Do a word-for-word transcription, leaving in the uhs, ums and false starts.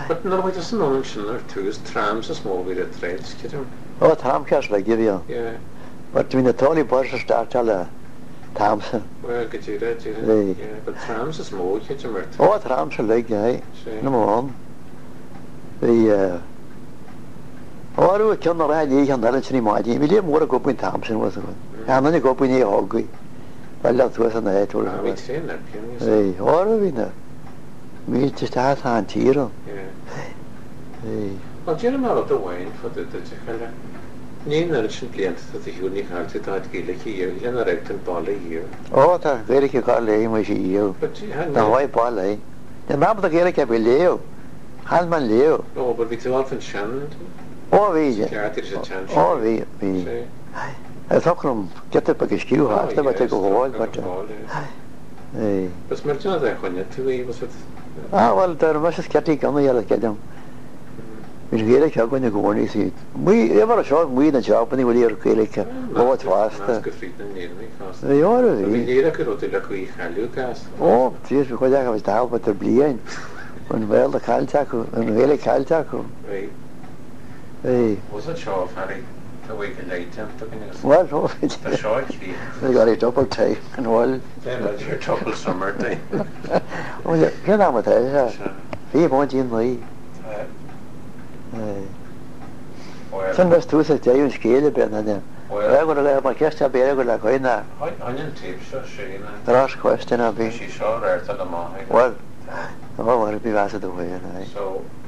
But no, why doesn't no one or two is trams as small with the trails, kid him? Oh, tram cash like give you. Yeah. But when the Tony Bush start all the Thompson. Well, get you that, yeah. Right. Yeah, but trams is small, kid him. Oh, trams are like, yeah. See. Number one. The, uh, oh, I was killing the right year and that is any idea. We didn't want to go up in Thompson, was it? And then you go up in the Hoggy. Well, that was on the head. Ah, we'd seen that, can you see? Hey, oh, we know. We just had hand here. Yeah. Hey. Well, do you know about the wine for the Dakala? Name the ancient plant that the unique heart at Gillicky, you know, right and ball a year. Oh, that's very good, Carly, was you. But you had no white ball, eh? The map of the Gillicky will Leo. Halman Leo. Oh, but we too often Shannon. Oh, we. Oh, we. We. I thought them get up a skew after, but they go home, but. Hey. But Smerton, I went to we was it. Ah, well, there must have kept on the yellow get them. We get a job when you go on, you see. We ever shot we in a job when they were here, Gaelic. Oh, it's fast. They are, we need a good to look we can look as. Oh, yes, because I was down, but they're bleeding. When well, the Caltaco, and really Caltaco. Right. Hey. Was it show of Harry? A week and late, I'm talking about. Well, no, the short key. They got a double time and well. Then that's your double summer day. Oh, yeah, you're not with that, yeah. He won't in me. Sen was tu se jayun skele ben na. Well, I'm going to my guest be going to go in there. Onion tape so she na. Last question I'll be. She saw her to the mah. Well, oh, what be was the way, so